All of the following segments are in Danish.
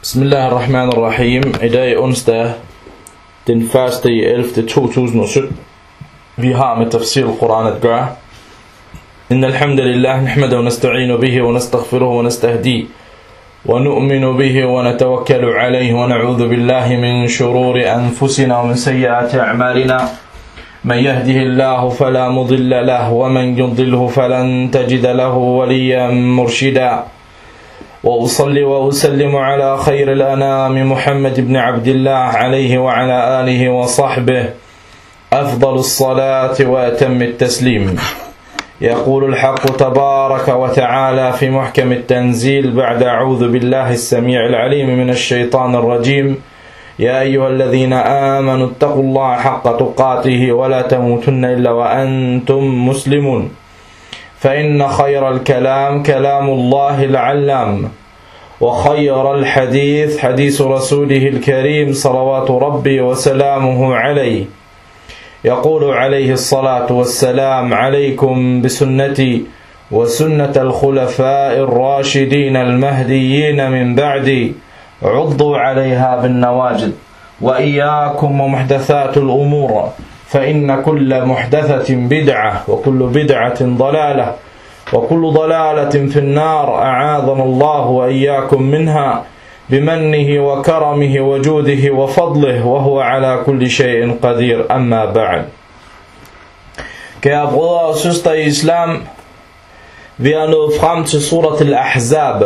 Bismillahirrahmanirrahim. I dag er onsdag den 1.11.2017. Vi har med tafsir al-Quran at gøre. Inna alhamdulillah nahmadu wa nasta'inu bihi wa nastaghfiruhu wa nastahdi wa nu'minu bihi wa natawakkalu alayhi wa na'udhu billahi min shururi anfusina wa min sayyiati a'malina. Man yahdihillahu fala mudilla lahu wa man yudlilhu falan tajida lahu waliyan murshida. وأصلي وأسلم على خير الأنام محمد بن عبد الله عليه وعلى آله وصحبه أفضل الصلاة وأتم التسليم. يقول الحق تبارك وتعالى في محكم التنزيل بعد أعوذ بالله السميع العليم من الشيطان الرجيم. يا أيها الذين آمنوا اتقوا الله حق تقاته ولا تموتن إلا وأنتم مسلمون. فإن خير الكلام كلام الله العلام وخير الحديث حديث رسوله الكريم صلوات ربي وسلامه عليه. يقول عليه الصلاة والسلام عليكم بسنتي وسنة الخلفاء الراشدين المهديين من بعدي عضوا عليها بالنواجذ وإياكم ومحدثات الأمور فإن كل محدثة بدعة وكل بدعة ضلالة وكل ضلالة في النار أعاذنا الله وإياكم منها بمنه وكرمه وجوده وفضله وهو على كل شيء قدير. أما بعد. Kære brødre og søstre i islam, vi er nået frem til surat al-Ahzab,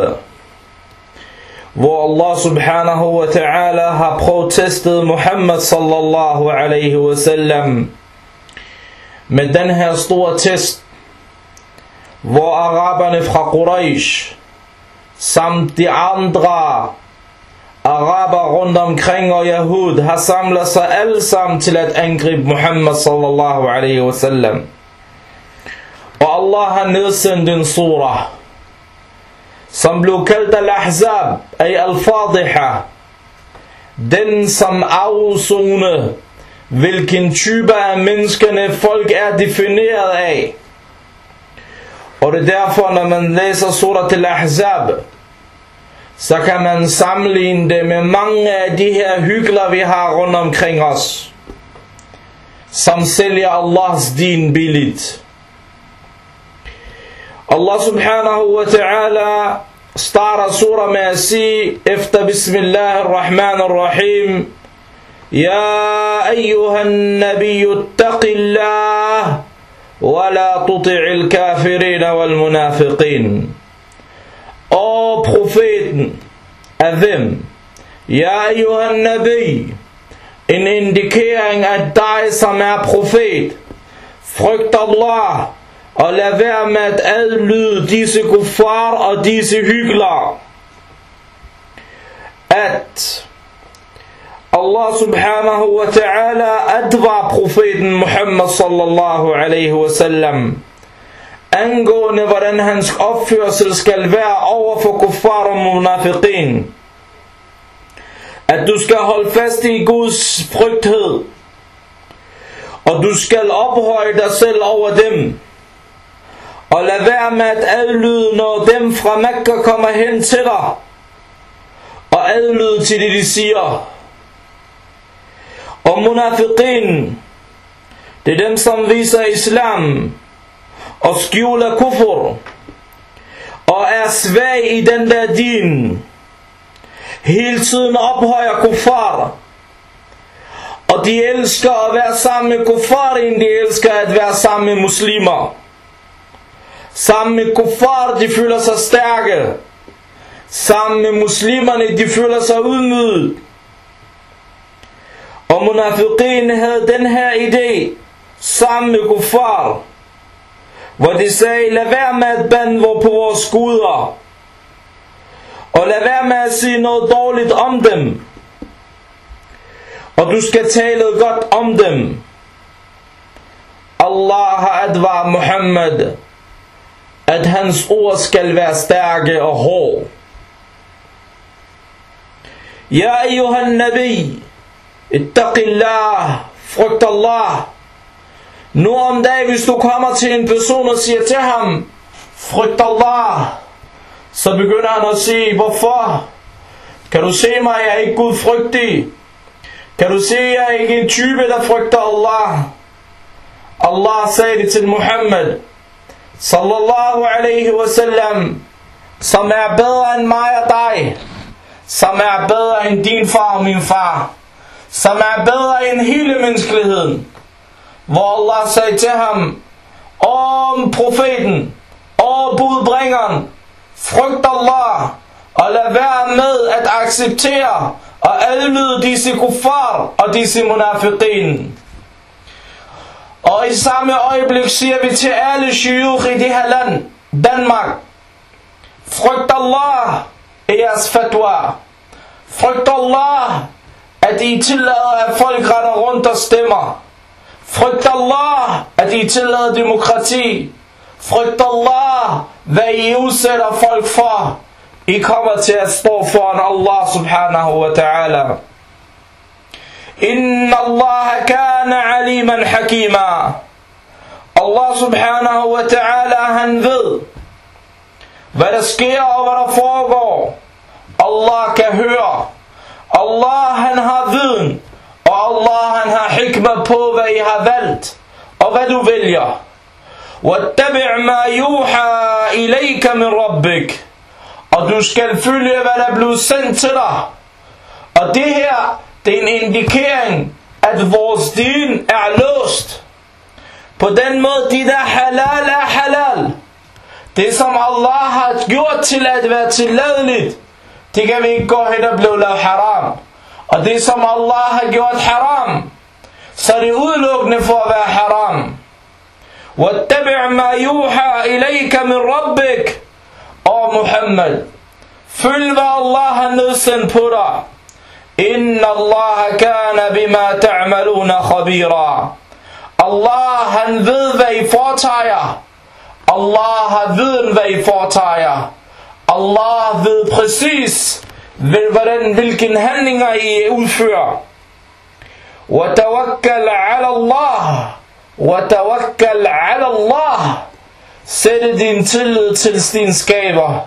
hvor Allah subhanahu wa ta'ala har protestet Muhammad sallallahu alaihi wa sallam med den her store test, hvor araberne fra Quraysh samt de andre araber rundt omkring og Yahud har samlet sig alle sammen til at angribe Muhammad sallallahu alaihi wa sallam. Og Allah har nedsendt en surah som blev kaldt al-Ahzab, ay al-Fadiha, den som afzone, hvilken type af menneskerne folk er defineret af. Og det er derfor, når man læser surat al-Ahzab, så kan man sammenligne det med mange af de her hykler, vi har rundt omkring os, som sælger Allahs din billigt. Allah subhanahu wa ta'ala starter surah med at sige efter Bismillahirrahmanirrahim: Ya ayyuhan nabiyyu ittaqillah wa la tuti'il kafirin wal munafiqin. Og profeten af hvem? Ya ayyuhan nabiy, en indikering af dig som er profet. Frygt Allah og lad være med at adlyde disse kuffar og disse hykler. At Allah subhanahu wa ta'ala advar profeten Muhammad sallallahu alaihi wa sallam angående hvordan hans opførsel skal være over for kuffar og munafiqin. At du skal holde fast i Guds frygthed, og du skal ophøje dig selv over dem. Og lad være med at adlyde, når dem fra Mekka kommer hen til dig, og adlyde til det de siger. Og munafiqin, det er dem som viser islam og skjuler kufur og er svag i den der din, hele tiden ophøjer kuffar, og de elsker at være sammen med kuffar, end de elsker at være sammen med muslimer. Sammen med kuffar, de føler sig stærke. Sammen med muslimerne, de føler sig ydmyget. Og munafiqin havde den her idé sammen med kuffar, hvor de sagde: lad være med at bande på vores guder, og lad være med at sige noget dårligt om dem, og du skal tale godt om dem. Allah har advaret Muhammad, at hans ord skal være stærke og hårde. Ya ayyuhan nabi, ittaqillah, frygt Allah. Nu om dagen, hvis du kommer til en person og siger til ham, frygt Allah, så begynder han at sige, hvorfor? Kan du se mig, jeg er ikke gudfrygtig? Kan du se, jeg er ikke en type, der frygter Allah? Allah sagde det til Muhammad, sallallahu alaihi wasallam, som er bedre end mig og dig, som er bedre end din far og min far, som er bedre end hele menneskeligheden. Hvor Allah sagde til ham, om profeten, og budbringeren, frygt Allah, og lad være med at acceptere og adlyde disse kuffar og disse munafiqin. Og i samme øjeblik siger vi til alle shuyukh i det her land, Danmark, frygt Allah i jeres fatwa. Frygt Allah, at I tillader, at folk render rundt og stemmer. Frygt Allah, at I tillader demokrati. Frygt Allah, hvad I udsætter folk for. I kommer til at stå foran Allah subhanahu wa ta'ala. Inna Allah kana aliman hakima. Allah subhanahu wa ta'ala, han ved, hvad der sker og hvad der foregår. Allah kan høre. Allah, han har viden. Og Allah, han har hikmah på, hvad I har valgt og hvad du vælger. وَاتَّبِعْ مَا يُوحَى إِلَيْكَ مِنْ رَبِّكَ. Og du skal følge, hvad der er blevet sendt til dig. Og det her, det er en indikering, at vores din er låst. På den måde, de der halal er halal. Det som Allah har gjort til at være tilladeligt, det kan vi ikke gå hen og blive lavet haram. Og det som Allah har gjort haram, så er det udelukkende for at være haram. وَاتَّبِعْ مَا يُوحَى إِلَيْكَ مِنْ رَبِّكَ. Og Muhammad, følg hvad Allah har nedsendt på dig. Inna Allah kana bima ta'maluna khabira. Allah, han ved hvad I foretager. Allah har viden hvad I foretager. Allah ved præcis hvilken handlinger I udfører. وَتَوَكَّلْ عَلَى اللَّهِ. وَتَوَكَّلْ عَلَى اللَّهِ. Sæt din tillid til din skaber.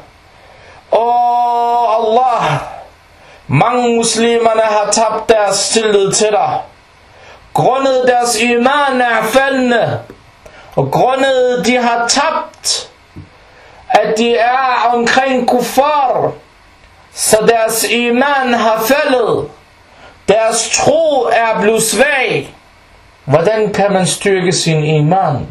Allah, mange muslimerne har tabt deres tillid til dig. Grundet deres iman er faldende. Og grundet de har tabt, at de er omkring kuffar, så deres iman har faldet. Deres tro er blevet svag. Hvordan kan man styrke sin iman?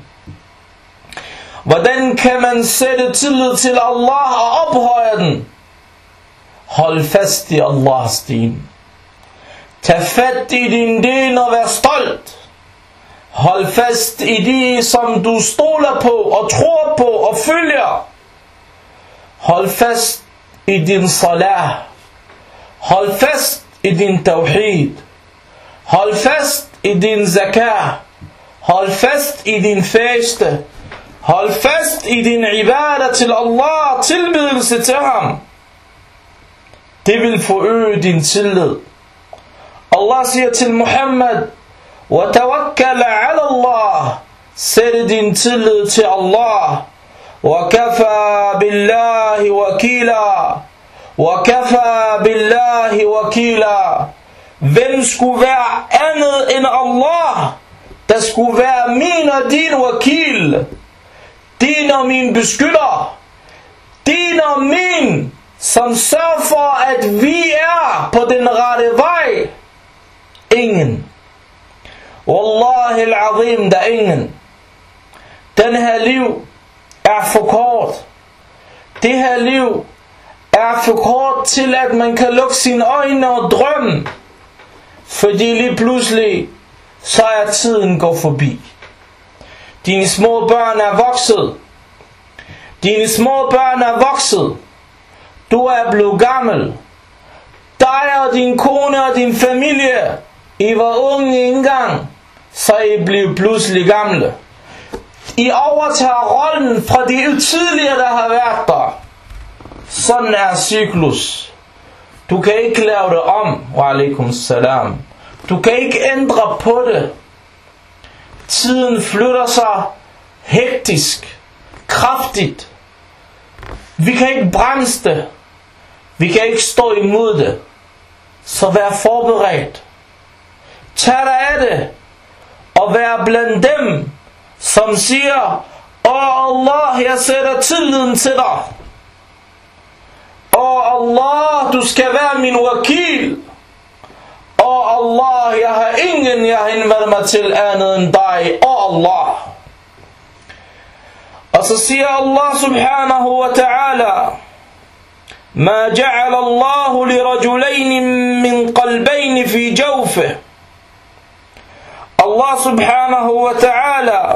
Hvordan kan man sætte tillid til Allah og ophøje den? Hold fast i Allahs din. Tag fat i din din og vær stolt. Hold fast i det, som du stoler på og tror på og følger. Hold fast i din salah. Hold fast i din tawhid. Hold fast i din zakah. Hold fast i din faste. Hold fast i din ibadah til Allah, tilbedelse til ham. Det vil forøge din tillid. Allah siger til Muhammad, وَتَوَكَّلَ عَلَى اللَّهِ. Sæt din tillid til Allah. وَكَفَى بِاللَّهِ وَكِيلًا. وَكَفَى بِاللَّهِ وَكِيلًا. Hvem skulle være andet end Allah, der skulle være min og din wakil, din og min beskytter, din og min, som sørger for, at vi er på den rette vej? Ingen. Wallahi al-azim, der er ingen. Den her liv er for kort. Det her liv er for kort til, at man kan lukke sine øjne og drømme. Fordi lige pludselig, så er tiden gået forbi. Dine små børn er vokset. Dine små børn er vokset. Du er blevet gammel. Dig og din kone og din familie, I var unge engang, så I blev pludselig gamle. I overtager rollen fra de tidligere, der har været der. Sådan er cyklus. Du kan ikke lave det om. Wa alaikum salam. Du kan ikke ændre på det. Tiden flytter sig hektisk, kraftigt. Vi kan ikke bremse det. Vi kan ikke stå imod det. Så vær forberedt. Tag dig af det. Og vær blandt dem, som siger, Allah, jeg sætter tilliden til dig. Allah, du skal være min wakil. Allah, jeg har ingen, jeg henvender mig til andet end dig. Allah. Og så siger Allah subhanahu wa ta'ala, ما جعل الله لرجلين من قلبين في جوفه. Allah subhanahu wa ta'ala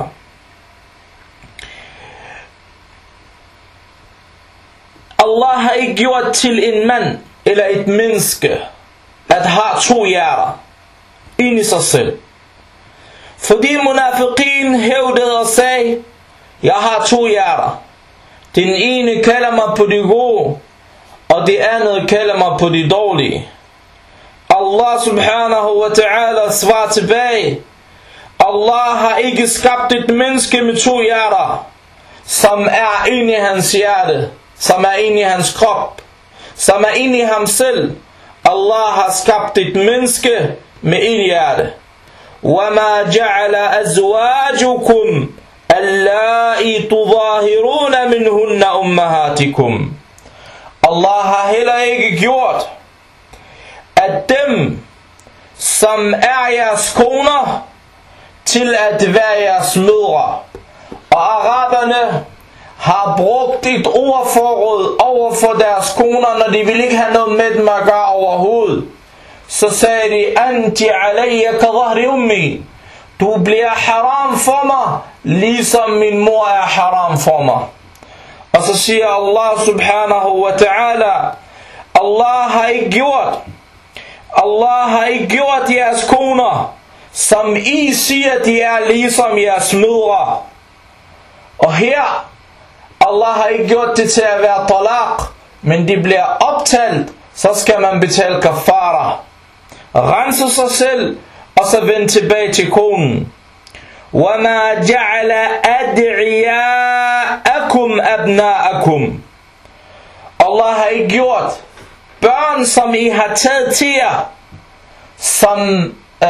Allah har ikke gjort til en mand eller et menneske at have to hjerter ind i sig selv. Fordi munafiqin hævdede og sagde, jeg har to hjerter. Den ene kalder mig på det gode, og det andet kalder mig på det dårlige. Allah subhanahu wa ta'ala svarer tilbage, Allah har ikke skabt et menneske med to hjerter, som er inde i hans hjerte, som er inde i hans krop, som er inde i ham selv. Allah har skabt et menneske med en hjerte. وَمَا جَعَلَ أَزْوَاجُكُمْ اللَّائِي تُظَاهِرُونَ مِنْهُنَّ أُمَّهَاتِكُمْ. Allah har heller ikke gjort, at dem, som er jeres koner, til at være jeres mødre. Og araberne har brugt et ordforråd over for deres koner, når de ville ikke have noget med dem at gøre overhovedet. Så sagde de, Anti alayya ka dhahri ummi. Du bliver haram for mig, ligesom min mor er haram for mig. Og så siger Allah subhanahu wa ta'ala, Allah har ikke gjort jeres koner, som I siger, de er ligesom jeres mødre. Og her, Allah har ikke gjort det til at være talaq, men de bliver optalt, så skal man betale kafara. Rense sig selv, og så vende tilbage til konen. وَمَا جَعَلَ أَدْعِيَاءَكُمْ أَبْنَاءَكُمْ. Allah har ikke gjort børn, som I har taget til jer, som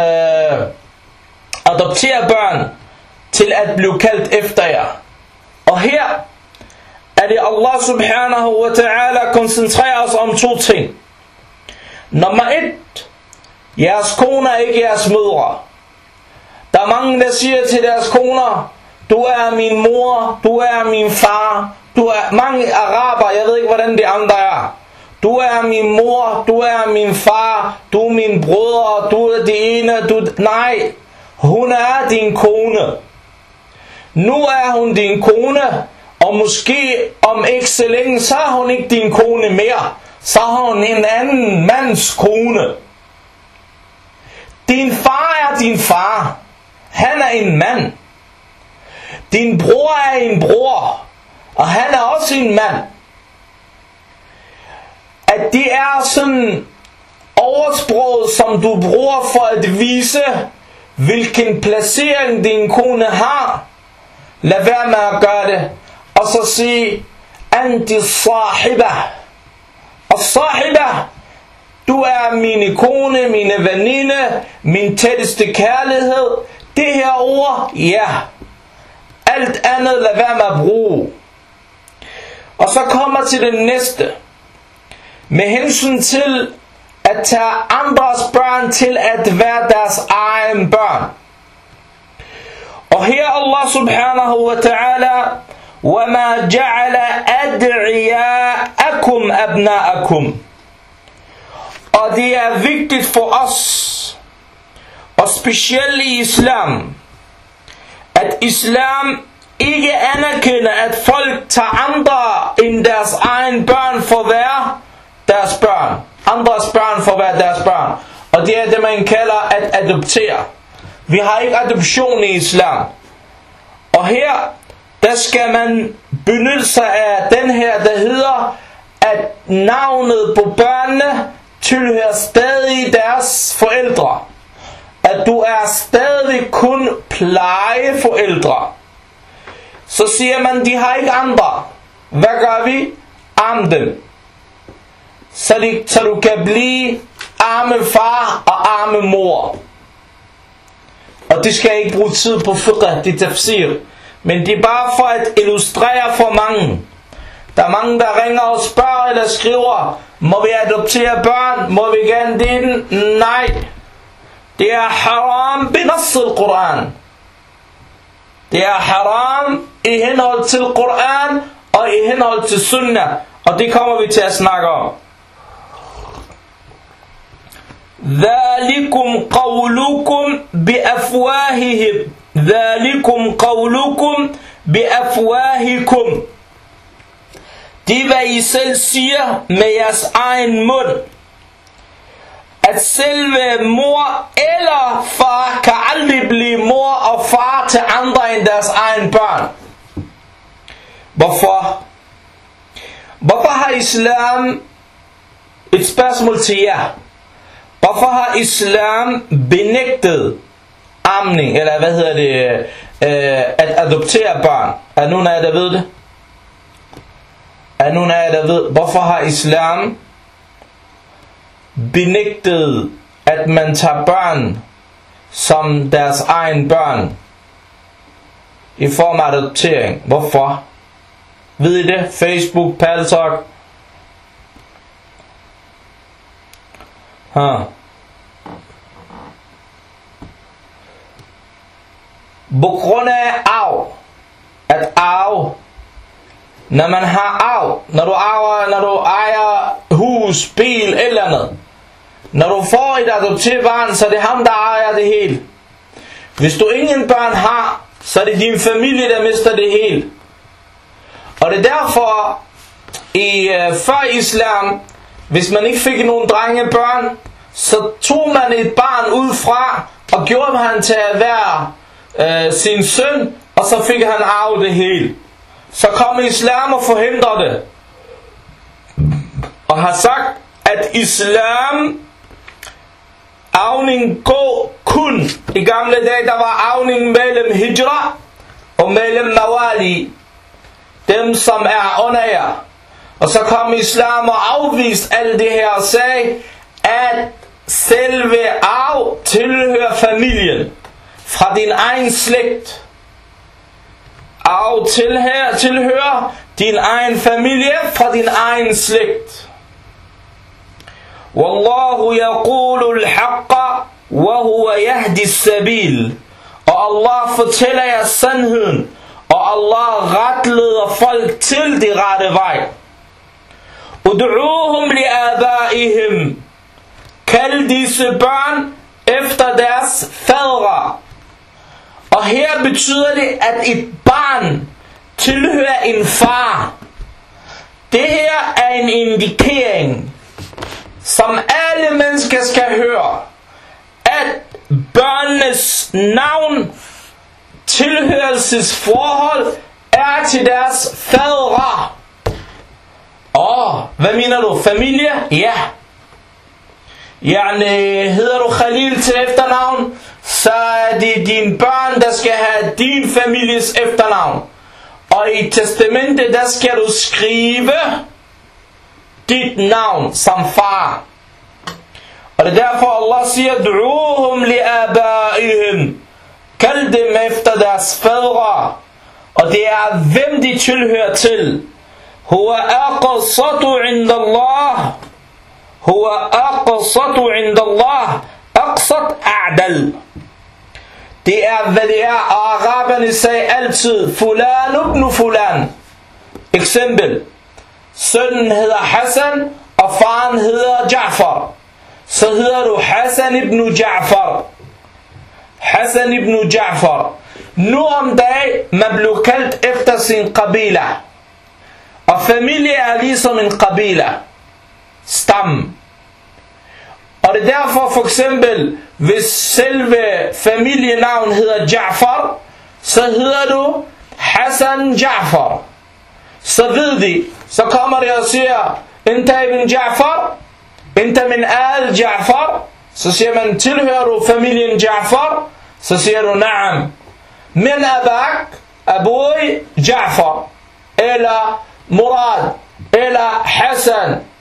adopterer børn, til at blive kaldt efter jer. Og her er det Allah subhanahu wa ta'ala koncentrerer sig om to ting. Nummer 1, jeres koner er ikke jeres mødre. Der er mange, der siger til deres koner, du er min mor, du er min far, du er mange araber, jeg ved ikke hvordan de andre er. Du er min mor, du er min far, du er min brødre, du er det ene, nej, hun er din kone. Nu er hun din kone, og måske om ikke så længe, så er hun ikke din kone mere. Så har hun en anden mands kone. Din far er din far. Han er en mand. Din bror er en bror, og han er også en mand. At det er sådan oversproget, som du bruger for at vise, hvilken placering din kone har. Lad være med at gøre det. Og så sige, Anti sahiba. Og sahiba, du er mine kone, mine veninde, min tætteste kærlighed. Det her ord, ja. Alt andet lad være med at bruge. Og så kommer til det næste. Med hensyn til at tage andres børn til at være deres egen børn. Og her Allah subhanahu wa ta'ala, وَمَا جَعَلَ أَدْعِيَاءَكُمْ أَبْنَاءَكُمْ. Og det er vigtigt for os, og specielt i islam, at islam ikke anerkender, at folk tager andre end deres egen børn for at være deres børn. Andres børn for at være deres børn. Og det er det, man kalder at adoptere. Vi har ikke adoption i islam. Og her, der skal man benytte sig af den her, der hedder, at navnet på børnene tilhører stadig deres forældre. At du er stadig kun plejeforældre. Så siger man, de har ikke andre. Hvad gør vi? Arm dem. så du kan blive arme far og arme mor. Og det skal jeg ikke bruge tid på fiqh, det er tafsir. Men det er bare for at illustrere for mange. Der er mange, der ringer og spørger eller skriver, må vi adoptere børn? Må vi gerne det? Nej. Det er haram binass al-Quran. Det er haram i henhold til Quran og i henhold til sunnah. Og det kommer vi til at snakke om. ذَلِكُمْ قَوْلُكُمْ بِأَفْوَاهِهِمْ ذَلِكُمْ قَوْلُكُمْ بِأَفْوَاهِكُمْ. Det er hvad I selv siger med jeres egen mund. At selve mor eller far kan aldrig blive mor og far til andre end deres egen børn. Hvorfor? Hvorfor har islam, et spørgsmål til jer, hvorfor har islam benægtet amning, eller hvad hedder det, at adoptere børn? Er nogen af jer, der ved det? Er nogen af jer, der ved, hvorfor har islam benægtet, at man tager børn som deres egen børn i form af adoptering? Hvorfor? Ved I det? Facebook, Paltalk? På grund af arv. At arv, når man har arv, når du ejer hus, bil, et eller andet, når du får et adopteret barn, så er det ham, der ejer det hele. Hvis du ingen børn har, så er det din familie, der mister det hele. Og det er derfor, før islam, hvis man ikke fik nogen drengebørn, så tog man et barn ud fra, og gjorde han til at være sin søn, og så fik han arv det hele. Så kom islam og forhindrer det. Og har sagt, at islam, arvning går kun. I gamle dage, der var arvning mellem hijra og mellem mawali. Dem, som er under jer. Og så kom islam og afviste alt det her og sagde, at selve arv tilhører familien. Fra din egen slægt. Arv tilhører din egen familie fra din egen slægt. Wallahu yaqulu al-haqqa wa huwa yahdi as-sabil. Og Allah fortæller jer sandheden, og Allah retleder folk til de rette vej. Ud'uhum li abaihim. Kald disse børn efter deres fædre. Og her betyder det, at et barn tilhører en far. Det her er en indikering, som alle mennesker skal høre, at børnenes navn, tilhørelsesforhold, er til deres fædre. Hvad mener du? Familie? Ja. Hedder du Khalil til efternavn, så er det dine børn, der skal have din families efternavn. Og i testamentet, der skal du skrive dit navn som far. Og det er derfor Allah siger, Du'uhum li abaihim. Kald dem efter deres fædre. Og det er hvem de tilhører til. Huwa aqsatu inda Allah. Huwa aqsatu inda Allah. Aqsat a'dal. Det er hvad det er. Og araberne sagde altid Fulan ibn Fulan. Eksempel. Sønnen hedder Hassan, og faren hedder Ja'far. Så hedder du Hassan ibn Ja'far. Hassan ibn Ja'far. Nu om dagen, man blev kaldt efter sin qabila. Og familie er ligesom en qabila. Stam. Og det er derfor for eksempel, hvis selve familienavn hedder Ja'far, så hedder du Hassan Ja'far. Så ved de, så kommer det og siger, Inta ibn Ja'far, Inta min al Ja'far. Så siger man, tilhører du familien Ja'far? Så siger du, Naam. Min abak, Abui Ja'far. Eller Murad. Eller Hassan.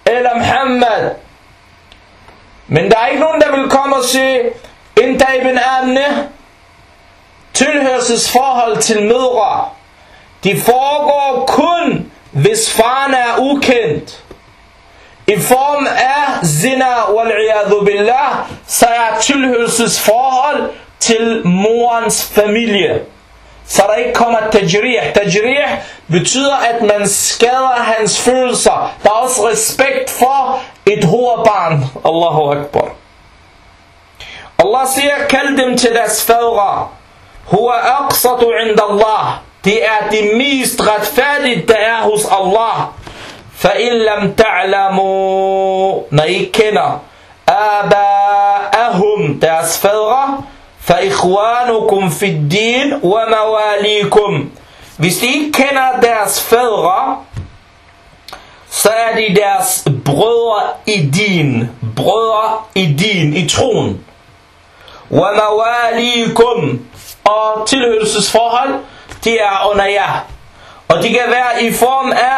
eller Muhammad. Men der er ikke nogen, der vil komme og sige, Inta ibn Amne, tilhørelsesforhold til mødre, de foregår kun, hvis faren er ukendt. I form af zina wal-iyadhu billah, så er tilhørelsesforhold til morens familie. Så der ikke kommer tajrih. Tajrih betyder, at man skader hans følelser. Der er også respekt for et hovedbarn. Allahu Akbar. Allah siger, kald dem til deres fædre. Huwa aqsatu inda Allah. Det er det mest retfærdigt, der er hos Allah. فَإِن لَمْ تَعْلَمُوا, når I ikke kender آبَاءَهُمْ, deres fædre, فَإِخْوَانُكُمْ فِي الدِّينِ وَمَوَالِيكُمْ. Hvis de ikke kender deres fædre, så er de deres brødre i din. Brødre i din, i troen. وَمَوَالِيكُمْ, og tilhørelsesforhold, de er under jer. Og de kan være i form af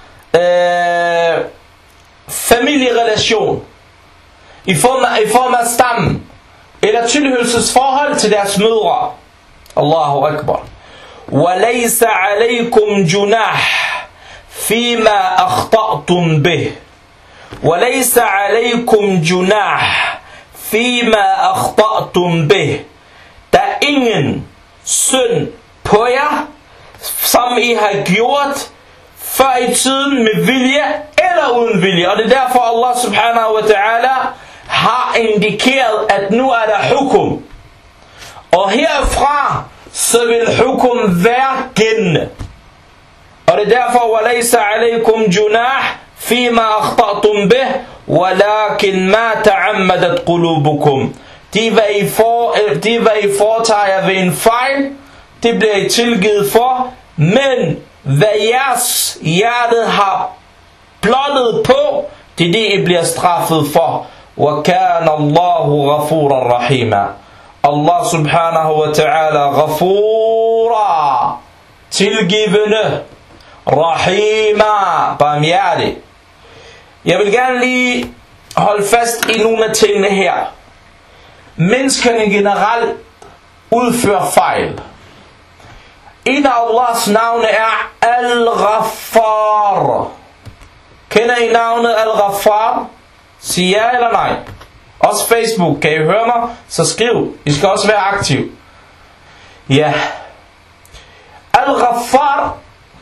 familierelation, i form af stammen, eller tilhørelsesforhold til deres mødre. Allahu Akbar. وَلَيْسَ عَلَيْكُمْ جُنَاحٌ فِيمَا أَخْطَأْتُمْ بِهِ. وَلَيْسَ عَلَيْكُمْ جُنَاحٌ فِيمَا أَخْطَأْتُمْ بِهِ. Der er ingen synd på jer, som I har gjort før i tiden med vilje eller uden vilje. Og det er derfor Allah subhanahu wa ta'ala har indikeret, at nu er der hukum. Og herfra så vil hukum være gældende. Og det er derfor وَلَيْسَ عَلَيْكُمْ جُنَاحٌ فِيمَا أَخْطَأْتُمْ بِهِ وَلَكِنْ مَا تَعَمَّدَتْ قُلُوبُكُمْ. De hvad I foretager ved en fejl, det bliver I tilgivet for, men hvad jeres hjerte har blottet på, det er det, I bliver straffet for. وَكَانَ اللَّهُ غَفُورًا رَحِيمًا. Allah subhanahu wa ta'ala غَفُورًا, tilgivende, Rahima, barmhjertig. Jeg vil gerne lige holde fast i nogle af tingene her. Menneskerne generelt udfører fejl. En af Allahs navne er Al-Ghaffar. Kender I navnet Al-Ghaffar? Sig ja eller nej. Også Facebook, kan I høre mig? Så skriv. I skal også være aktiv. Ja. Al-Ghaffar,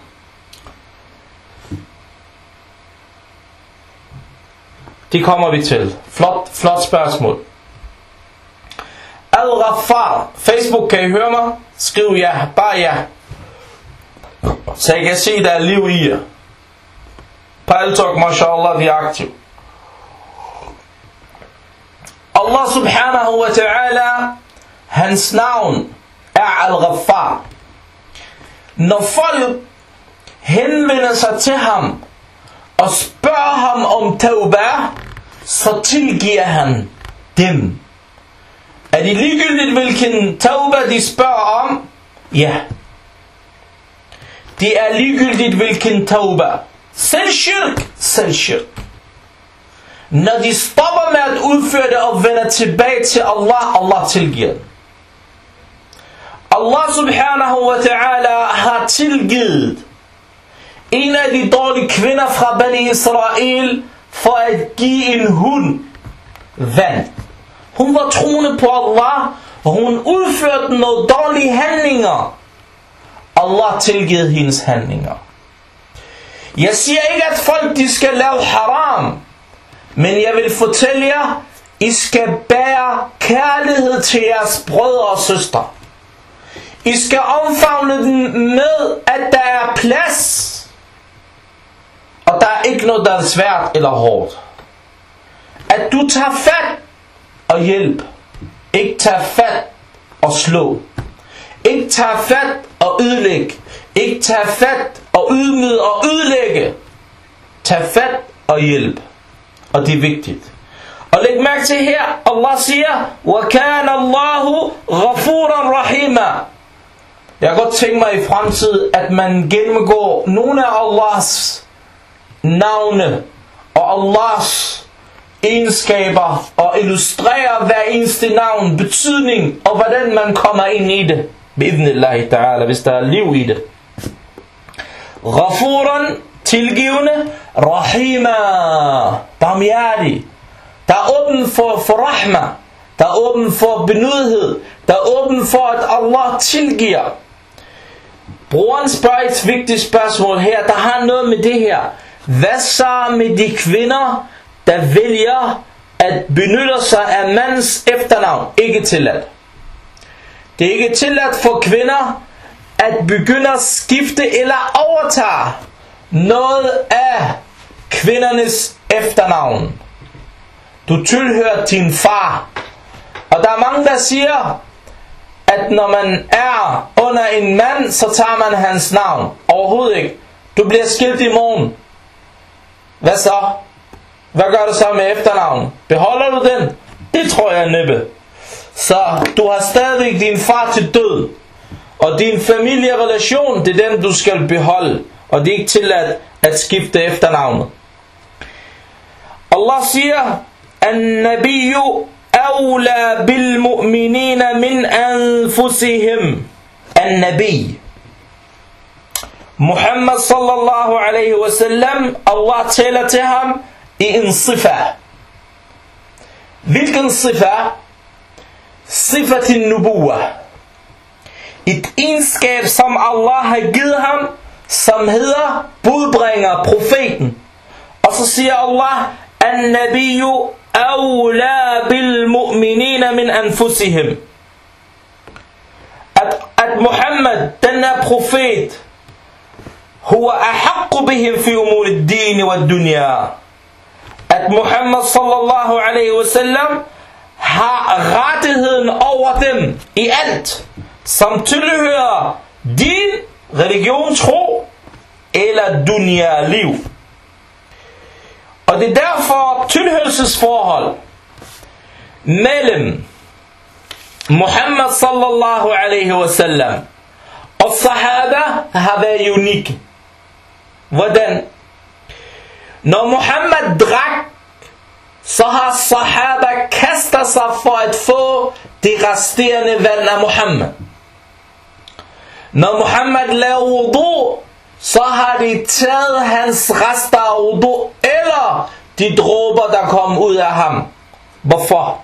det kommer vi til. Flot spørgsmål. Al-Ghaffar. Facebook, kan I høre mig? Skriv ja, bare ja. Så jeg kan se, der er liv i jer. Paltalk, mashallah, vi er aktiv. Allah subhanahu wa ta'ala, hans navn er Al-Ghaffar. Når folk henvender sig til ham og spørger ham om tawbah, så tilgiver han dem. Er det ligegyldigt, hvilken tawbah de spørger om? Ja. Det er ligegyldigt, hvilken tawbah. Selv shirk. Når de stopper med at udføre det og vender tilbage til Allah tilgiver dem. Allah subhanahu wa ta'ala har tilgivet en af de dårlige kvinder fra Bani Israel for at give en hund vand. Hun var troende på Allah, og hun udførte nogle dårlige handlinger. Allah tilgiver hendes handlinger. Jeg siger ikke, at folk de skal lave haram, men jeg vil fortælle jer, I skal bære kærlighed til jeres brødre og søstre. I skal omfavne dem med, at der er plads. Og der er ikke noget, der er svært eller hårdt. At du tager fat og hjælp. Ikke tager fat og slå. Ikke tager fat og ødelægge. Ikke tager fat og ydmyge og ødelægge. Tag fat og hjælp. Og det er vigtigt. Og læg mærke til her, Allah siger, وَكَانَ اللَّهُ غَفُورًا رَحِيمًا. Jeg kan godt tænke mig i fremtiden, at man gennemgår nogle af Allahs navne og Allahs egenskaber og illustrerer hver eneste navn, betydning og hvordan man kommer ind i det. Bi'idhnillahi ta'ala, hvis der er liv i det. Ghafuran, tilgivende. Rahima, barmhjertig. Der er åben for rahma. Der er åben for benådighed. Der er åben for, at Allah tilgiver. Brugeren spørger et vigtigt spørgsmål her, der har noget med det her. Hvad så med de kvinder, der vælger at benytte sig af mandens efternavn? Ikke tilladt. Det er ikke tilladt for kvinder at begynde at skifte eller overtage noget af kvindernes efternavn. Du tilhører din far. Og der er mange, der siger, at når man er under en mand, så tager man hans navn. Overhovedet ikke. Du bliver skilt i morgen. Hvad så? Hvad gør du så med efternavn? Beholder du den? Det tror jeg næppe. Så du har stadig din far til død. Og din familierelation, det er den du skal beholde. Og det er ikke tilladt at skifte efternavnet. Allah siger, An-nabiyyu awla bil mu'minina min anfusihim. An-nabi. Muhammad sallallahu alaihi wasallam, Allah taler til ham i en sifa. Hvilken sifa? Sifatin nubuwa. Et egenskab, som Allah har givet ham, som hedder budbringer, profeten. Og så siger Allah, An-nabiyyu awla bil mu'minina min anfusihim. At Muhammad, den er profet, huwa ahaqu bihim fi umur ad-din wa ad-dunya. At Muhammad sallallahu alaihi wasallam har rettigheden over dem i alt, som tilhører din religion, tro eller dunya, liv. Og det er derfor tilhørelsesforhold mellem Muhammad sallallahu alaihi wasallam og sahaba har været unik. Hvordan? Når Muhammad drak, så har sahaba kastet sig for at få det resterende vand af Muhammad. Når Muhammad lavede wudu, så har de taget hans rester af wudu, eller de dråber, der kom ud af ham. Hvorfor?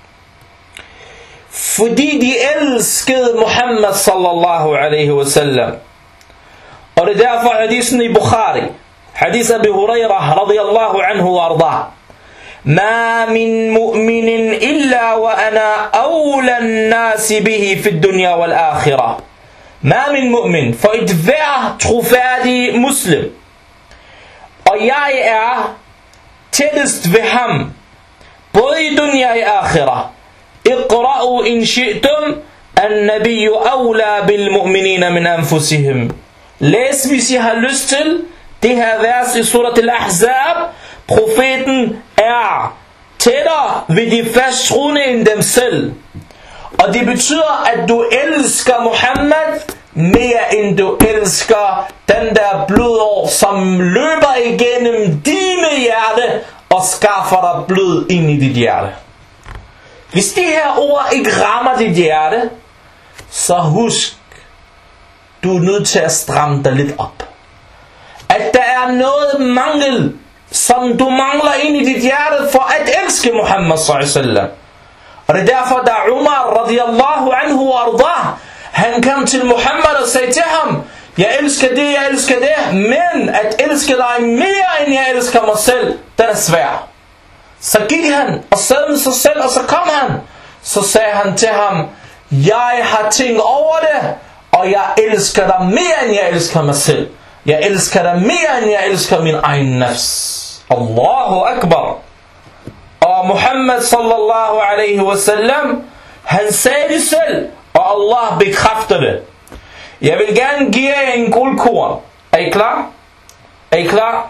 Fordi de elskede Muhammad sallallahu alaihi wasallam. Og det er derfor hadisen i Bukhari, hadith Abi Hurairah radiyallahu anhu wa arda. Ma min mu'minin illa wa ana awla an-nas bihi fi ad-dunya wal akhirah. Ma min mu'min, for et hver trofærdig muslim. Og jeg er tættest ved ham, både i dunya og i akhirah. Iqra'u in shi'tum, an-nabiyyu awla bil mu'minina min anfusihim. Læs, hvis I har lyst til det her vers i surat al-Ahzab. Profeten er tættere ved de fasttroende end dem selv. Og det betyder, at du elsker Muhammad mere end du elsker den der blodår, som løber igennem dine hjerte og skaffer dig blod ind i dit hjerte. Hvis de her ord ikke rammer dit hjerte, så husk, du er nødt til at stramme dig lidt op. At der er noget mangel, som du mangler ind i dit hjerte for at elske Muhammad sallallahu alaihi wasallam. Og det er derfor, da Umar radiyallahu anhu arda, han kom til Muhammad og sagde til ham, jeg elsker det, jeg elsker det, men at elske dig mere end jeg elsker mig selv, den er svær. Så gik han og sad med sig selv, og så kom han. Så sagde han til ham, jeg har tænkt over det, og jeg elsker dig mere end jeg elsker mig selv. Jeg elsker dig mere end jeg elsker min egen nafs. Allahu Akbar. Og Muhammad sallallahu alaihi wasallam, han sagde det selv, og Allah bekræfter det. Jeg vil gerne give jer en guldkorn. Er I klar? Er I klar?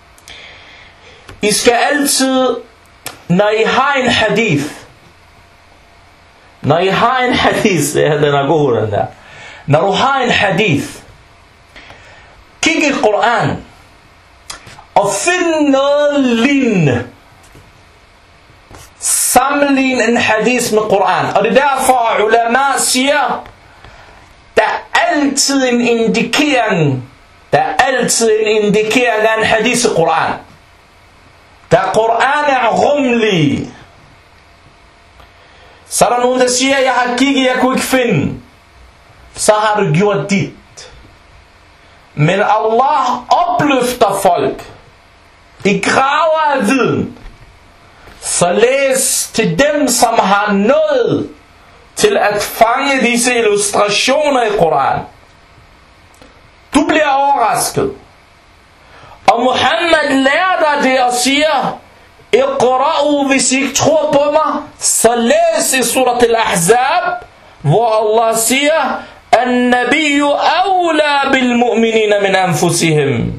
I skal altid, når I har en hadith, ja, den er god, den der. Når du har en hadith, kig i Koran, og find noget lignende. Sammenlign en hadith med Koran. Og det er derfor, at ulama siger, der er altid en indikering. Der er altid en indikering af en hadith i Koran. Da Koran er rummelig, så er der nogen, der siger, jeg har kigget, jeg kunne ikke finde. Så har du gjort dit. Men Allah opløfter folk i graver af viden. Så læs til dem, som har nået til at fange disse illustrationer i Koran. Du bliver overrasket. Og Muhammad lærer dig det og siger, Iqra'u, hvis I ikke tror på mig, så læs i surat al-Ahzab, hvor Allah siger, An-nabiyyu awla bil mu'minina min anfusihim.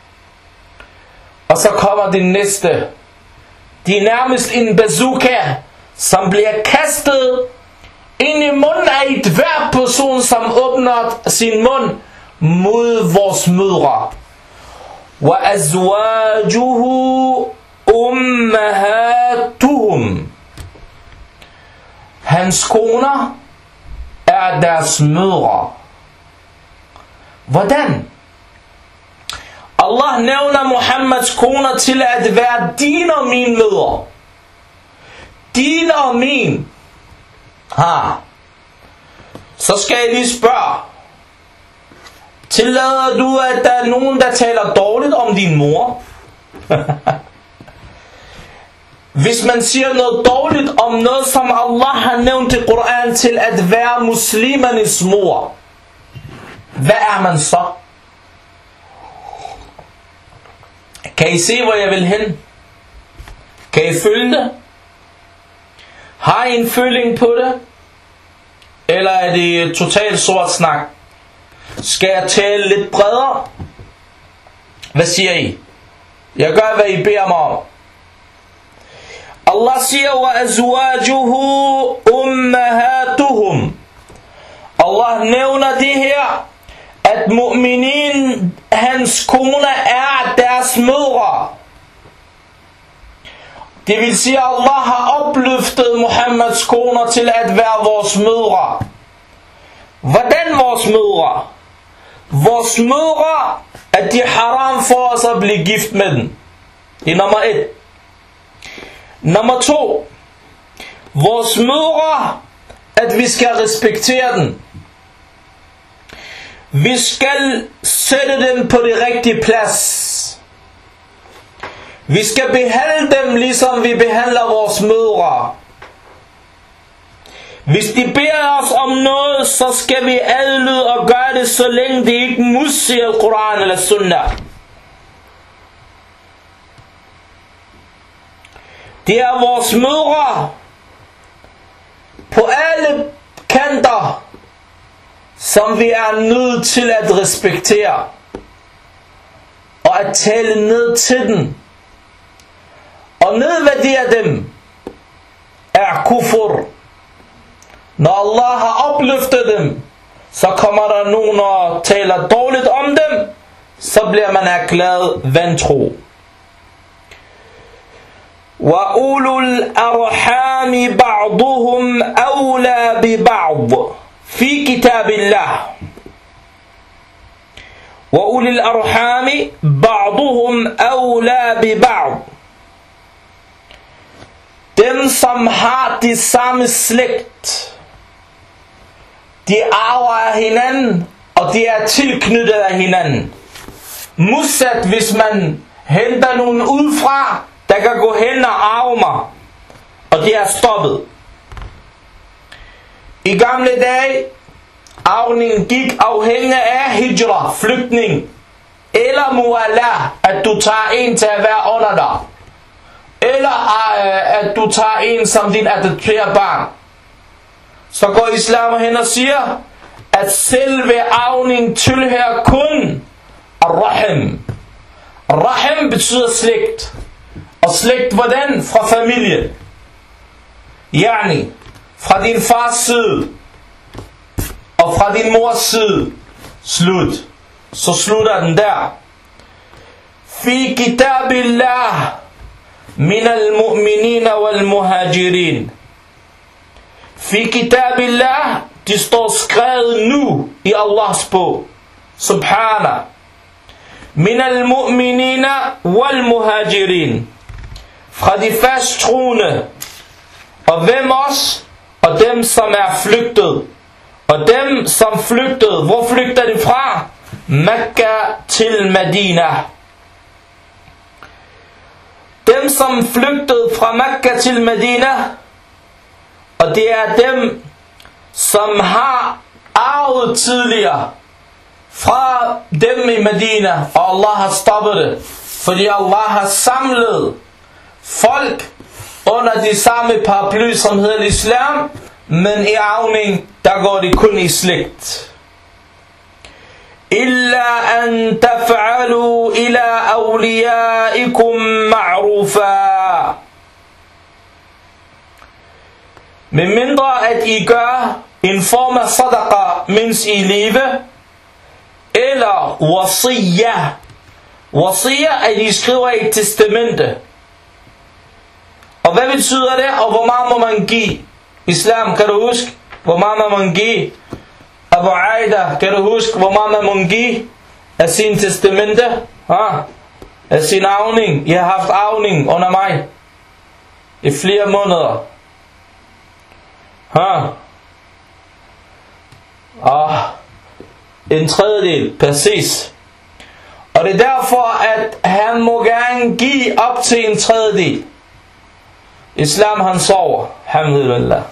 Og så kommer det næste. Det er nærmest en bazooka, som bliver kastet ind i munden af et hver person, som åbner sin mund mod vores mødre. Wa azwajuhu ummahatuhum. Hans koner er deres mødre. Hvordan? Allah nævner Muhammads koner til at være din og min mødre. Din og min. Så skal jeg lige spørge. Tillader du, at der er nogen, der taler dårligt om din mor? Hvis man siger noget dårligt om noget, som Allah har nævnt i Koran til at være muslimernes mor, hvad er man så? Kan I se, hvor jeg vil hen? Kan I følge det? Har I en føling på det? Eller er det totalt sort snak? Skal jeg tale lidt bredere? Hvad siger I? Jeg gør, hvad I beder mig om. Allah siger, wa azwajuhu ummahatuhum. Allah nævner det her, at mu'minin, hans koner, er deres mødre. Det vil sige, at Allah har opløftet Muhammads koner til at være vores mødre. Hvordan vores mødre? Vores mødre, at det er haram for os at blive gift med den. Det er nummer 1. Nummer 2. Vores mødre, at vi skal respektere den. Vi skal sætte dem på det rigtige plads. Vi skal behandle dem, ligesom vi behandler vores mødre. Hvis de beder os om noget, så skal vi adlyde og gøre det, så længe det ikke modsiger Koran eller Sunnah. Det er vores mødre på alle kanter, som vi er nødt til at respektere og at tale ned til den og nedværdere dem er kufur. Når Allah har opløftet dem, så kommer der nogen og taler dårligt om dem, så bliver man erklæret vantro. وَأُولُو الْأَرْحَامِ بَعْضُهُمْ أَوْلَى بِبَعْضٍ في كتاب الله. وَأُولِي الْأَرْحَامِ بَعْضُهُمْ أَوْلَى بِبَعْضٍ. Dem, som har det samme slægt, de arver af hinanden, og de er tilknyttet af hinanden. Modsat hvis man henter nogen udefra, der kan gå hen og arve mig, og det er stoppet. I gamle dage, arvningen gik afhængig af hijra, flygtning, eller muala, at du tager en til at være under dig, eller at du tager en som din adopterede barn. Så går islam hen og siger, at selve arvningen tilhører kun ar-rahim. Rahim betyder slægt. Og slægt hvordan? Fra familie. Yani, fra din fars side og fra din mors side. Slut. Så slutter den der. في كتاب الله من المؤمنين والمهاجرين. في كتاب الله, de står skrevet nu i Allahs bog. Subhana. Min al-mu'minina wal-muhajirin. Fra de fast troende. Og hvem også? Og dem som er flygtet. Og dem som flygtede. Hvor flygter de fra? Mekka til Medina. Dem som flygtede fra Mekka til Medina. Og det er dem som har arvet tidligere fra dem i Medina, og Allah har stoppet det, fordi Allah har samlet folk under de samme paraply, som hedder islam, men i arvning, der går de kun i slægt. Illa an taf'alu ila awliyaikum ma'rufa. Med mindre at I gør en form af sadaqa, mens I lever, eller wasiyah. Wasiyah, at I skriver et testamente. Og hvad betyder det, og hvor meget må man give? Islam, kan du huske, hvor meget må man give? Abu Aida, kan du huske, hvor meget må man give af sin testamente? Af sin arvning. I har haft arvning under mig i flere måneder. En tredjedel, præcis. Og det er derfor, at han må gerne give op til en tredjedel. Islam, han sover. Alhamdulillah.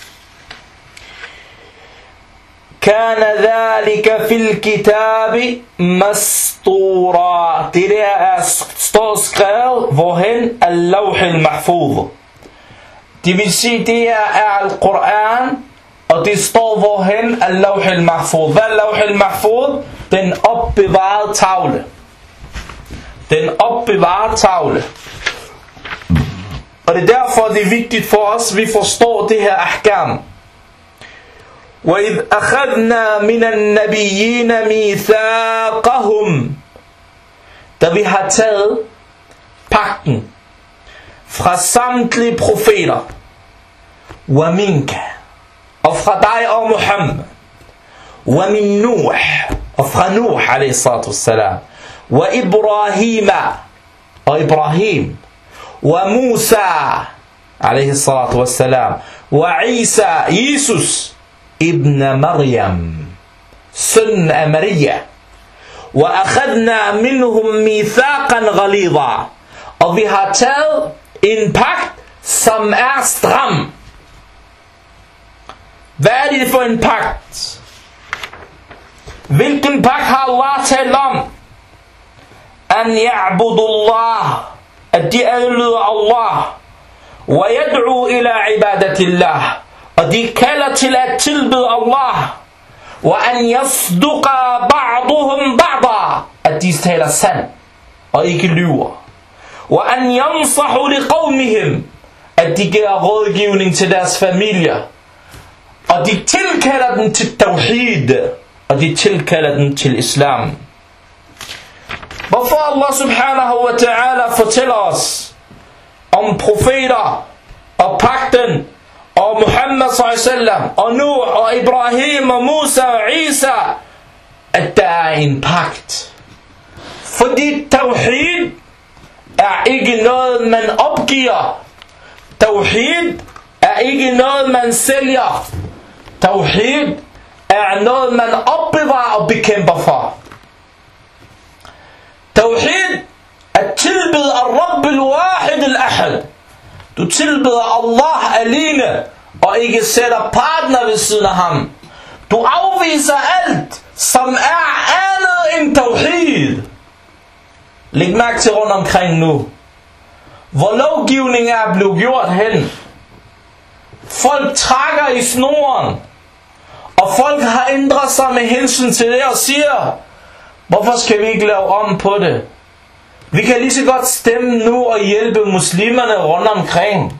Kana dhalika fil kitabi mastura. Det der står skrevet, hvorhen al-lawh al-mahfuz. Det vil sige, det er al-Quran, og det står hvorhen al-lawh al-mahfuz. Hvad er al-lawh al-mahfuz? Den opbevarede tavle. Den opbevarede tavle. Og det er derfor, det er vigtigt for os, at vi forstår det her ahkam. وَإِذْ أَخَذْنَا مِنَ النَّبِيِّينَ مِيثَاقَهُمْ. Da vi har taget pagten fra samtlige profeter, وَمِنْكَ, og fra dig og Muhammad, وَمِنْ نُوح, og fra Nuh alayhi salatu wassalam, وَإِبْرَاهِيمَ, og Ibrahim, وَمُوسَى alayhi salatu wassalam, وَعِيسَى, Jesus ibn Maryam, søn af Maria, وَأَخَذْنَا مِنْهُمْ مِيثَاقًا غَلِيظًا, og vi har taget en pagt, som er stram. Hvad er det for en pagt? Hvilken pagt har Allah talt om? An ya'budullah, at de adlyder Allah, wa yad'u ila ibadatillah, og de kalder til at tilbede Allah, wa an yasduqa ba'duhum ba'da, at de taler sand og ikke lyver, wa an yansahu liqawmihim, at de giver rådgivning til deres familier, og de tilkalder dem til tawhid, og de tilkalder dem til islam. Hvorfor Allah subhanahu wa ta'ala fortæller os om profeter og pagten og Muhammad sallallahu alaihi wasallam og Nuh og Ibrahim og Musa og Isa, at der er en pagt? Fordi tawhid er ikke noget man opgiver. Tawhid er ikke noget man sælger. Tawhid er noget man opbevarer og bekæmper for. Tawhid at tilbede al-Rabb al-Wahid al-Ahad. Du tilbeder Allah alene og ikke sætter partner ved siden af ham. Du afviser alt som er andet end tawhid. Læg mærke til rundt omkring nu, hvor lovgivning er blevet gjort hen. Folk trækker i snoren, og folk har ændret sig med hensyn til det og siger, hvorfor skal vi ikke lave om på det? Vi kan lige så godt stemme nu og hjælpe muslimerne rundt omkring.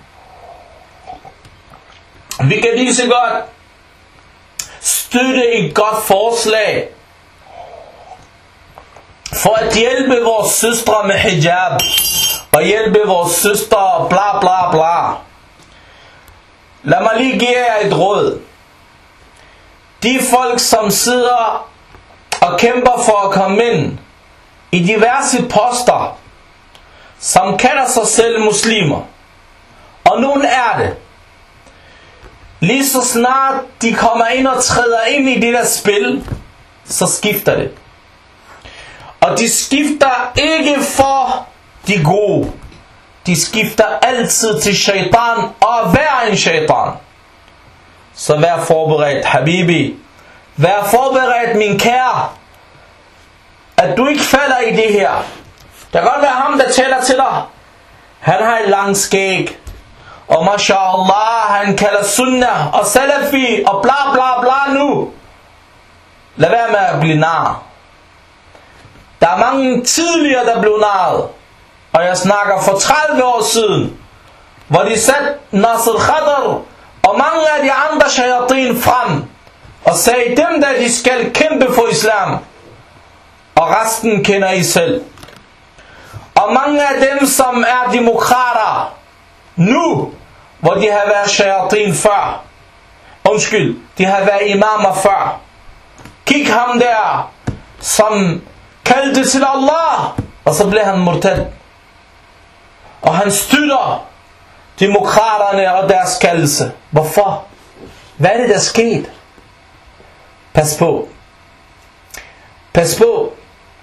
Vi kan lige så godt støtte et godt forslag. for at hjælpe vores søstre med hijab, og hjælpe vores søstre bla bla bla. Lad mig lige give jer et råd. De folk, som sidder og kæmper for at komme ind i diverse poster, som kalder sig selv muslimer, og nogen er det, lige så snart de kommer ind og træder ind i det der spil, så skifter det. Og de skifter ikke for de gode. De skifter altid til shaitan og vær en shaitan. Så vær forberedt, habibi. Vær forberedt, min kære, at du ikke falder i det her. Det kan godt være ham, der tæller til dig. Han har en lang skæg, og mashallah, han kalder sunnah og salafi og bla bla bla nu. Lad være med at blive nar. Der er mange tidligere, der blev narret. Og jeg snakker for 30 år siden, hvor de satte Nasr Khadr og mange af de andre shayatin frem og sagde dem, der de skal kæmpe for islam. Og resten kender I selv. Og mange af dem, som er demokrater nu, hvor de har været shayatin før. Undskyld, de har været imamer før. Kig ham der, som kaldte til Allah, og så blev han murtad. Og han støtter demokraterne og deres kaldelse. Hvorfor? Hvad er det, der skete? Pas på. Pas på.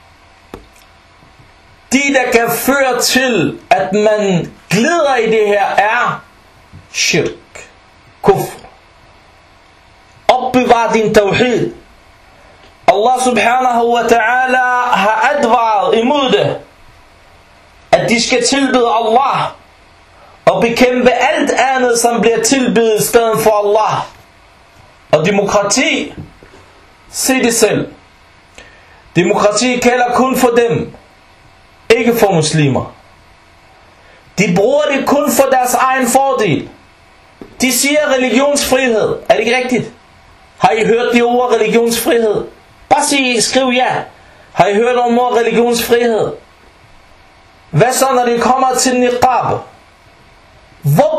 De, der kan føre til, at man glider i det her, er shirk, kufr. Opbevar din tawhid. Allah subhanahu wa ta'ala har advaret imod det, at de skal tilbede Allah og bekæmpe alt andet, som bliver tilbedet i stedet for Allah. Og demokrati, se det selv. Demokrati kalder kun for dem, ikke for muslimer. De bruger det kun for deres egen fordel. De siger religionsfrihed. Er det ikke rigtigt? Har I hørt det ord religionsfrihed? Bare skriv ja. Har I hørt om ordet religionsfrihed? Hvad så, når det kommer til niqab? Hvor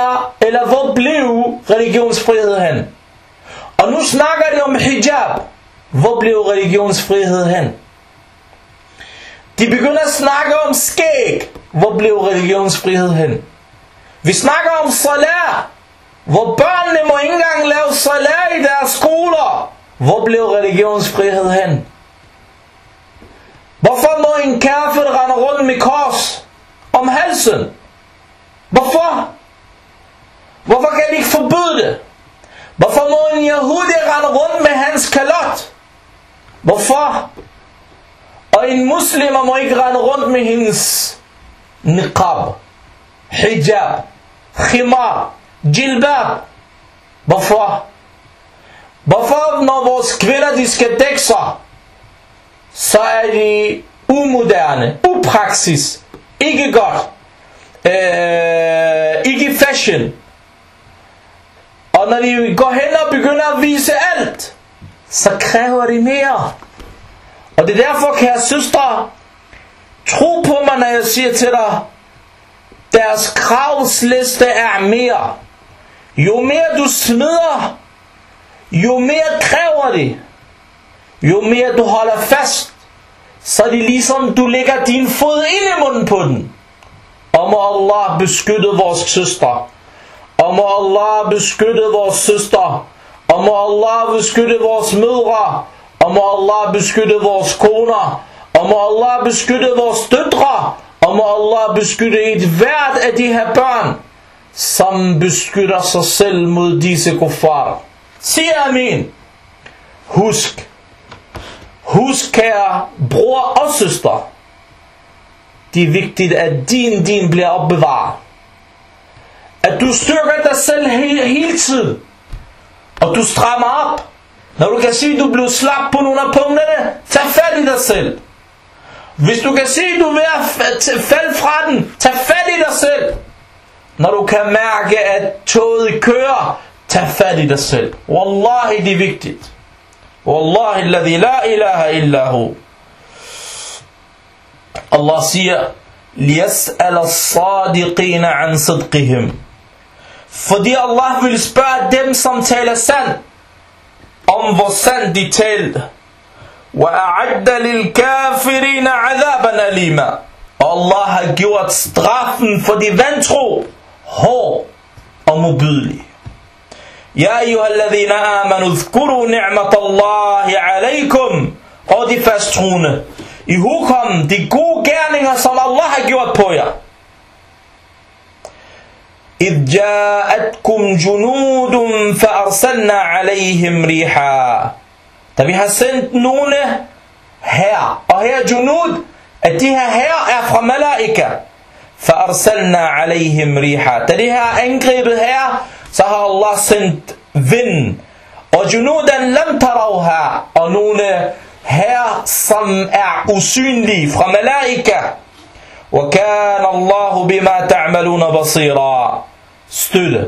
blev religionsfrihed hen? Og nu snakker de om hijab. Hvor blev religionsfrihed hen? De begynder at snakke om skæg. Hvor blev religionsfrihed hen? Vi snakker om salat. Hvor børnene må ikke engang lave salat i deres skoler. Hvor blev religionsfrihed hen? Hvorfor må en kafir rende rundt med kors om halsen? Hvorfor? Hvorfor kan de ikke forbyde det? Hvorfor må en yahudi rende rundt med hans kalot? Hvorfor? Og en muslimer må ikke rende rundt med hendes niqab, hijab, khimar, jilbab. Hvorfor? Hvorfor, når vores kvinder de skal dække sig, så er de umoderne, upraksis, ikke godt, ikke fashion. Og når de går hen og begynder at vise alt, så kræver de mere. Og det er derfor, kære søstre, tro på mig, når jeg siger til dig, deres kravsliste er mere. Jo mere du smider, jo mere kræver de. Jo mere du holder fast, så er det ligesom du lægger din fod ind i munden på den. Og må Allah beskytte vores søstre. Og må Allah beskytte vores søstre. Og må Allah beskytte vores mødre. Og må Allah beskytte vores koner. Og må Allah beskytte vores døtre. Og må Allah beskytte et hvert af de her børn, som beskytter sig selv mod disse kuffar. Sig amin. Husk, kære bror og søster, det er vigtigt, at din bliver opbevaret. At du styrker dig selv hele tiden. Og du strammer op. Når du kan sige, at du bliver slap på nogle af punkterne, tag fat i dig selv. Hvis du kan sige, at du er ved at falde fra den, tag fat i dig selv. Når du kan mærke, at toget kører, tag fat i dig selv. Wallahi, det er vigtigt. Wallahi alladhi la ilaha illa hu. Allah siger, لِيَسْأَلَ الصَّادِقِينَ عَنْ صِدْقِهِمْ. Fordi Allah vil spørge dem, som taler sandt, om hvor sandt de talte. وَأَعَدَّ لِلْكَافِرِينَ عَذَابًا أَلِيمًا. Og Allah har gjort straffen for de vantro hård og modbydelig. يَا أَيُّهَا الَّذِينَ آمَنُوا اذْكُرُوا نِعْمَةَ اللَّهِ عَلَيْكُمْ. Og de fasttroende, i hukom de gode gerninger, som Allah har gjort på jer. إِذْ جَاءَتْكُمْ جُنُودٌ فَأَرْسَلْنَا عَلَيْهِمْ رِيحًا. Da vi har sendt nogle her, og her junud, at de her er fra malaika. فَأَرْسَلْنَا عَلَيْهِمْ رِيحًا. Da de har angrebet her, så har Allah sendt vind. Og junudan lam tarawha. Og nogle her, som er usynlige fra malaika. وَكَانَ اللَّهُ بِمَا تَعْمَلُونَ بَصِيرًا. Støtte.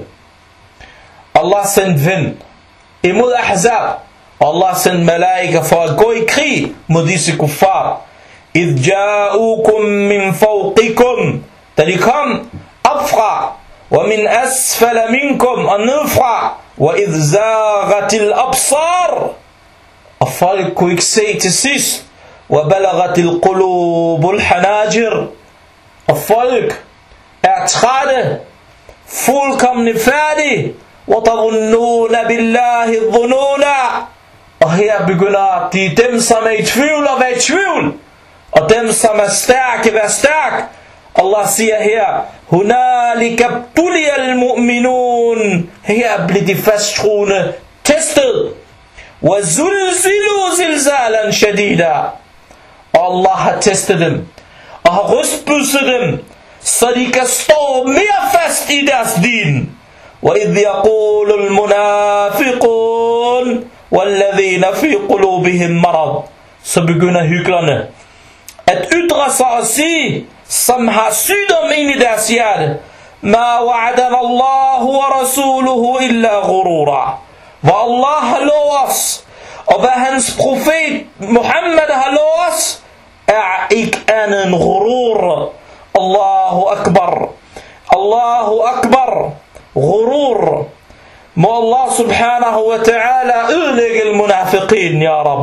Allah sendte vind imod Ahzab. Allah sendte malaika for at gå i krig mod disse kuffar. إِذْ جَاءُوكُمْ مِنْ فَوْقِكُمْ. Da de kom opfra. وَمِنْ أَسْفَلَ مِنْكُمْ. Og nedfra. وَإِذْ زَاغَتِ الْأَبْصَارِ. Og folk kunne ikke se til sidst. وَبَلَغَتِ الْقُلُوبُ الْحَنَاجِرِ. Og folk er trætte, fuldkomne færdige. وَتَظُنُّونَ بِاللَّهِ الظُّنُونَ. Og her begynder de dem, som er i tvivl, at være i tvivl. Og dem, som er stærke, være stærk. Allah siger her, هُنَالِكَ ابْتُلِيَ الْمُؤْمِنُونَ. Her bliver de fasttroende testet. وَزُلْزِلُوا زِلْزَالًا شَدِيدًا. Og Allah har testet dem, og har rystbudset dem, så de kan stå mere fast i deres din. وَإِذْ يَقُولُ الْمُنَافِقُونَ وَالَّذِينَ فِي قُلُوبِهِمْ مَرَضٌ. Så begynder hyklerne at ytre sig og sige, som har sygdom ind i deres hjerte, مَا وَعَدَنَ اللَّهُ وَرَسُولُهُ إِلَّا غُرُورًا. Hvor Allah har lovet os, og hvad hans profet Muhammad har lovet os, er ikke andet end ghurur. Allahu Akbar. Allahu Akbar. Ghurur. Må Allah subhanahu wa ta'ala ødelægge al-munafiqin, ya Rab.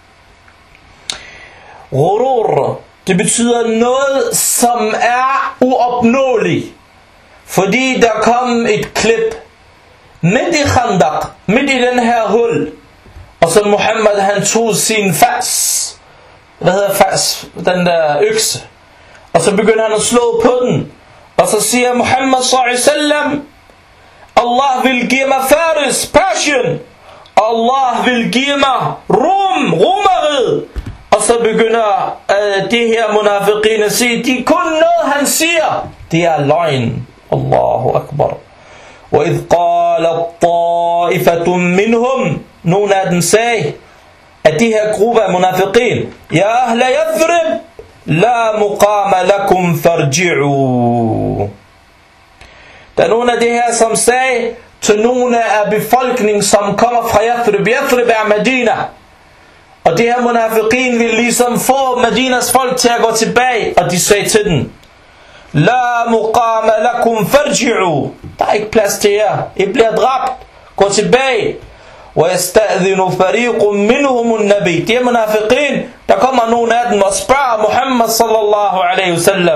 Ghurur, det betyder noget, som er uopnåeligt. Fordi der kom et klip midt i Khandaq, midt i den her hul, og så Muhammad han tog sin fas, hvad hedder fas, den der økse, og så begynder han at slå på den, og så siger Muhammad sallallahu alaihi wasallam, Allah vil give mig Faris, Persien, og Allah vil give mig Romeriet. Og så begynder de her munafiqin at sige, de kun noget han siger, det er løgn. Allahu Akbar. وَإِذْ قَالَتْ طَائِفَةٌ مِّنْهُمْ. Nogle af dem sagde, at de her grupper af munafiqin, يَا أَهْلَ يَثْرِبْ لَا مُقَامَ لَكُمْ فَارْجِعُوا. Der er nogle af de her, som sagde til nogle af befolkningen, som kommer fra Yathrib. Yathrib er Medina. Og de her munafiqin ville ligesom få Medinas folk til at gå tilbage. Og de sagde til den, La muqama lakum farji'u. Der er ikke plads til jer. I bliver dræbt. Gå tilbage. وَيَسْتَأْذِنُ فَرِيقٌ مِّنْهُمُ النَّبِي. De her munafiqin, der kommer nogle af dem og spørger Muhammad sallallahu alaihi wasallam.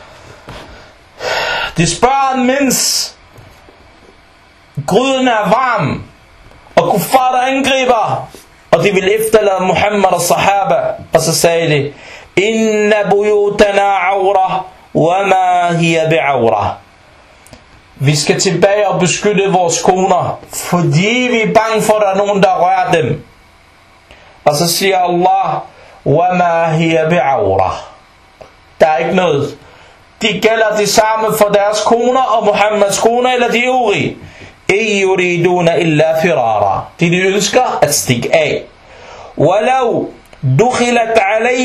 De spørger, mens gryden er varm, og kuffar der angriber, og de vil efterlade Muhammad og sahaba, og så sagde de, Inna buyutana awra, wa ma hiya bi'awra. Vi skal tilbage og beskytte vores koner, fordi vi er bange for, at der er nogen, der rører dem. Og så siger Allah, wa ma hiya bi'awra. Der er ikke noget. De gælder det samme for deres koner og Muhammads koner eller de øvrige. I yuriduna illa firara. De ønsker at stikke af. Walau dukhilat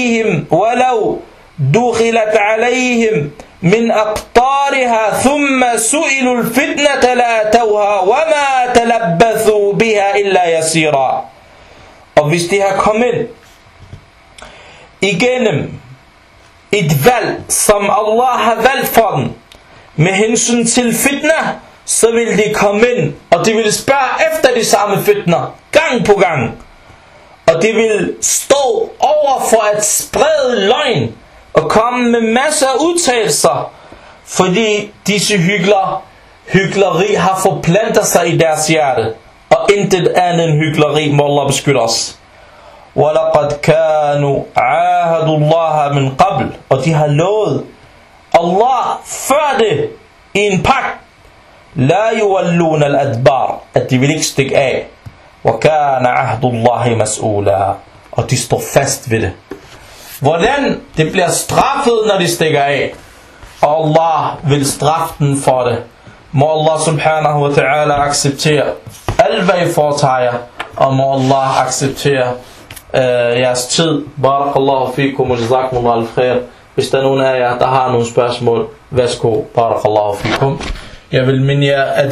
alayhim min aqtariha thumma su'ilu al-fitnata la atawha wa ma talabbathu biha illa yasira. Og hvis de har kommet igennem et valg, som Allah har valgt for dem, med hensyn til fitna, så vil de komme ind, og de vil spørge efter de samme fitner, gang på gang. Og de vil stå over for at sprede løgn, og komme med masser af udtalelser, fordi disse hykleri har forplantet sig i deres hjerte, og intet andet end hykleri, må Allah beskytte os. وَلَقَدْ كَانُوا عَاهَدُوا اللَّهَ مِنْ قَبْلِ, og de har lovet Allah før det i en pagt, لَا يُوَلُّونَ الْأَدْبَارِ, at de vil ikke stikke af, وَكَانَ عَهْدُ اللَّهِ مَسْئُولًا, og de står fast ved det. Hvordan det bliver straffet, når de stikker af, og Allah vil straffe den for det, må Allah subhanahu wa ta'ala acceptere alt hvad I foretager, og må Allah acceptere jeres tid. Barakallahu fikum, og jazakumullahu al-khair. Hvis der er nogen af jer, der har nogle spørgsmål, værsgo. Barakallahu fikum. Jeg vil minde jer, at